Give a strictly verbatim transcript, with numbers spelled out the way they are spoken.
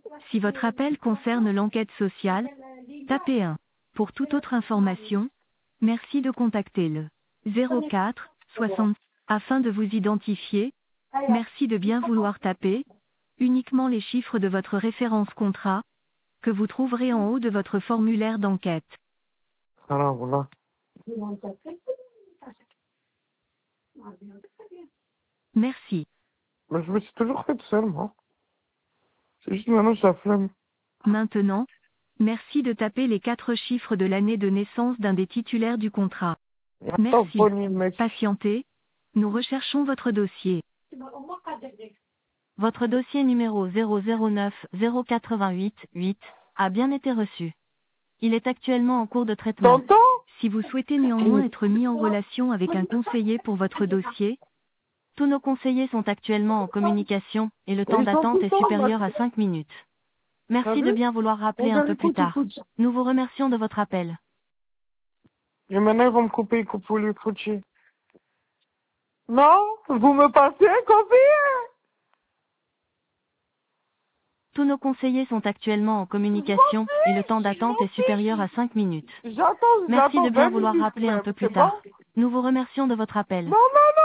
Si votre appel concerne l'enquête sociale, tapez un. Pour toute autre information, merci de contacter le zéro quatre soixante afin de vous identifier. Merci de bien vouloir taper uniquement les chiffres de votre référence contrat que vous trouverez en haut de votre formulaire d'enquête. Alors, voilà. Merci. Mais je me suis toujours fait seul, moi. C'est juste maintenant que j'ai la flemme. Maintenant, merci de taper les quatre chiffres de l'année de naissance d'un des titulaires du contrat. Attends, Merci. pas lui, mec. Patientez. Nous recherchons votre dossier. Votre dossier numéro zéro zéro neuf zéro huit huit a bien été reçu. Il est actuellement en cours de traitement. T'entends? Si vous souhaitez néanmoins être mis en relation avec un conseiller pour votre dossier, tous nos conseillers sont actuellement en communication et le temps Ils sont d'attente tout le est temps, supérieur moi. à cinq minutes. T'as Merci de vu? bien vouloir rappeler un Regarde, peu plus écoute, tard. écoute. Nous vous remercions de votre appel. Et maintenant, ils vont me couper, ils coupent pour les foutus. Non? Vous me passez un copain? Tous nos conseillers sont actuellement en communication et le temps d'attente est supérieur à cinq minutes. J'attends, Merci de j'attends bien vingt vouloir minutes rappeler un même, peu plus c'est bon? tard. Nous vous remercions de votre appel. Non, non, non!